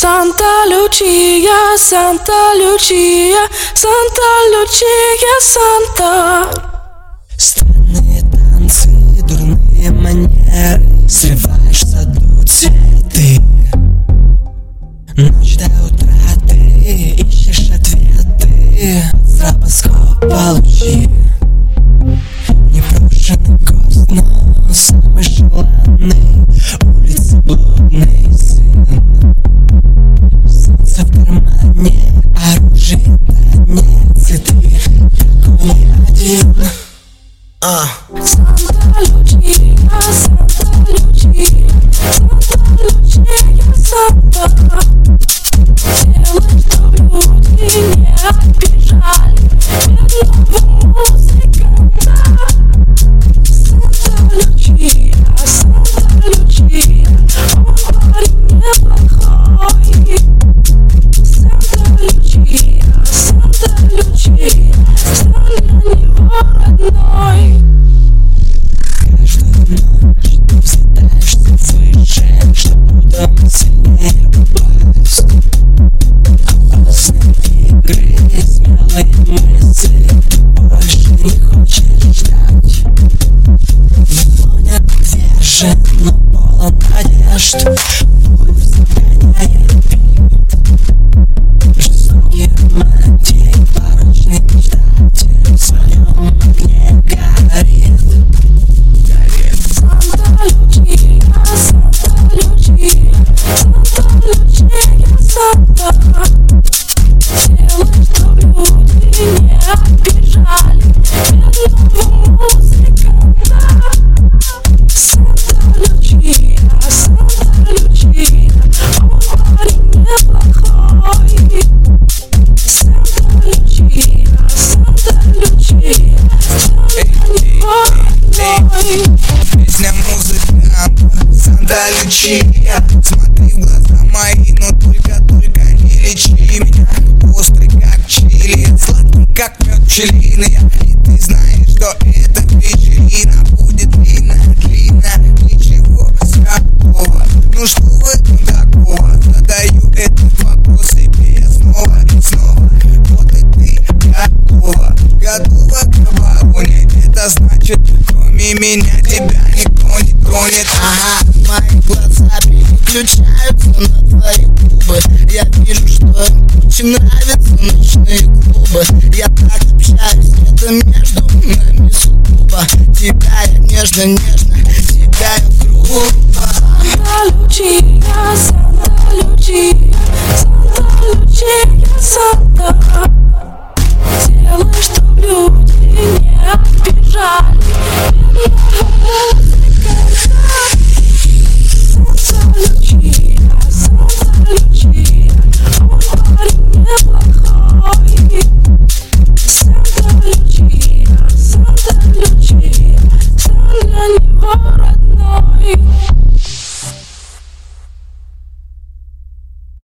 Санта Лючия, Санта Лючия, Санта Лючия, Санта. Странные танцы, дурные манеры, срываешь в саду цветы. Ночь до утра ты ищешь ответы. Стробоскопа лучи. Непрошенный гость, но самый желанный. Улицы блудный сын. Солнце в кармане, оружие танец. И ты такой не один. Санта Лючия, Санта Лючия, Санта Лючия, Санта. Делай, чтоб люди не обижали бедного музыканта. Санта Лючия, Санта Лючия, он парень неплохой. Санта Лючия, Санта Лючия, стань для него родной. Каждую ночь ты взлетаешься выше, чтоб утром сильнее попасть. Опасные игры, смелые мысли, ты больше не хочешь ждать. Никто не отвержен, но полон надежд. Боль загоняет пик. Жестокий романтик, порочный мечтатель в своем огне горит. Санта Лючия, Санта Лючия, Санта Лючия, Санта. Делай, чтоб люди не обижали бедного музыканта. Санта Лючия, Санта Лючия, он парень неплохой. Санта Лючия, Санта Лючия, стань для него родной. Песня музыканта Санта Лючия. Смотри в глаза мои, но только не лечи меня. Острый как чили, сладкий как мед пчелиный. И ты знаешь, что эта вечерина будет длинна. Ничего святого, ну что в этом такого? Задаю этот вопрос себе снова и снова. Вот и ты готова к обороне. Это значит, кроме меня тебя никто не тронет. Ага, мои глаза переключаются на твои губы. Я вижу, что им очень нравятся ночные клубы. Я так общаюсь, это между нами сугубо. Тебя я нежно, тебя я грубо. Санта Лючия, Санта Лючия, Санта Лючия, Санта. Делай, чтоб люди не обижали бедного музыканта. Санта Лючия, Санта Лючия, он парень неплохой. Санта Лючия, Санта Лючия, стань для него родной.